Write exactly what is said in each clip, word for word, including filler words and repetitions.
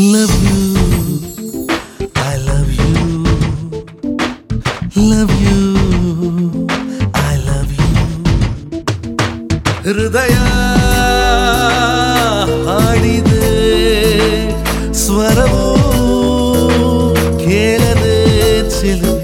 Love you, I love you. Love you, I love you. ಹೃದಯ ಹಾಡಿದೆ ಸ್ವರವೂ ಕೇಳದೆ ಚೆಲುವೆ.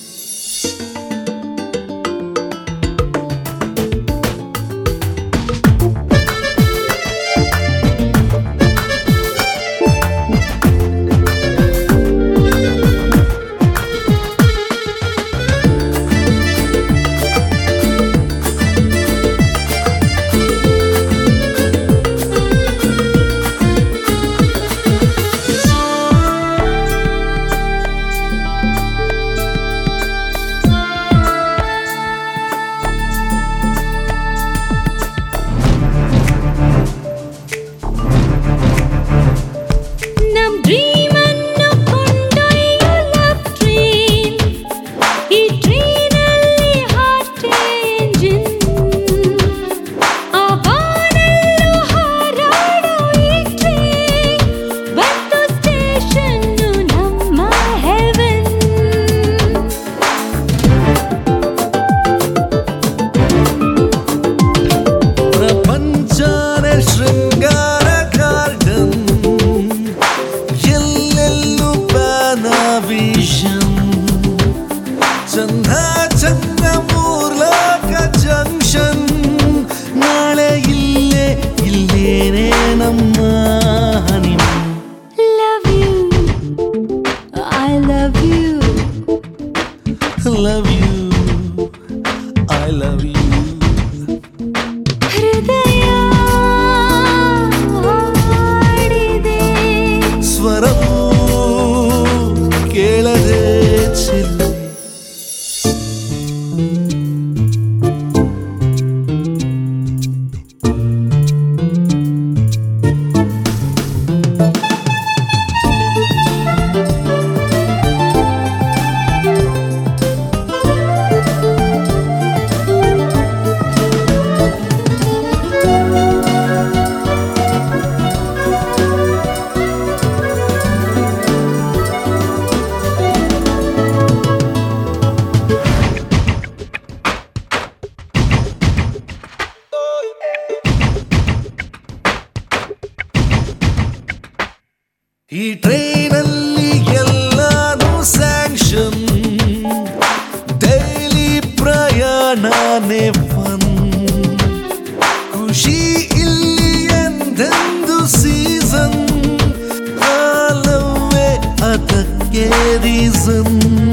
ಚಂದ ಚಂದ ಮೂರ್ಲೋಕ ಜಂಕ್ಷನ್ ನಾಳೆ ಇಲ್ಲೇ ಇಲ್ಲೇನೆ ನಮ್ಮ honeymoon. Love you, I love you. Love you, I love you. ಹೃದಯ ಹಾಡಿದೆ ಸ್ವರವೂ ಕೇಳದೆ ಚೆಲುವೆ. ಈ ಟ್ರೈನಲ್ಲಿ ಎಲ್ಲಾನು ಸ್ಯಾಂಕ್ಷನ್, ಡೈಲಿ ಪ್ರಯಾಣನೇ ಫನ್. ಖುಷಿ ಇಲ್ಲಿ ಎಂದೆಂದು ಸೀಸನ್, ಕಾಲವೇ ಅದಕ್ಕೆ reason.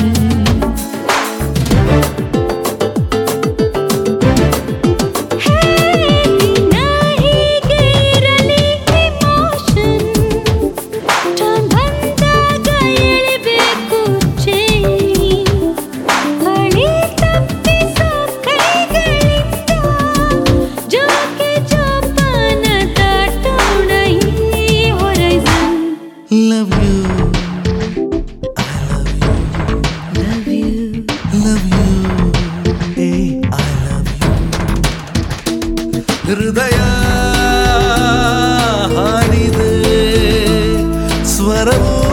Love you, I love you. Love you, Love you, hey, I love you. ಹೃದಯ ಹಾಡಿದೆ ಸ್ವರವೂ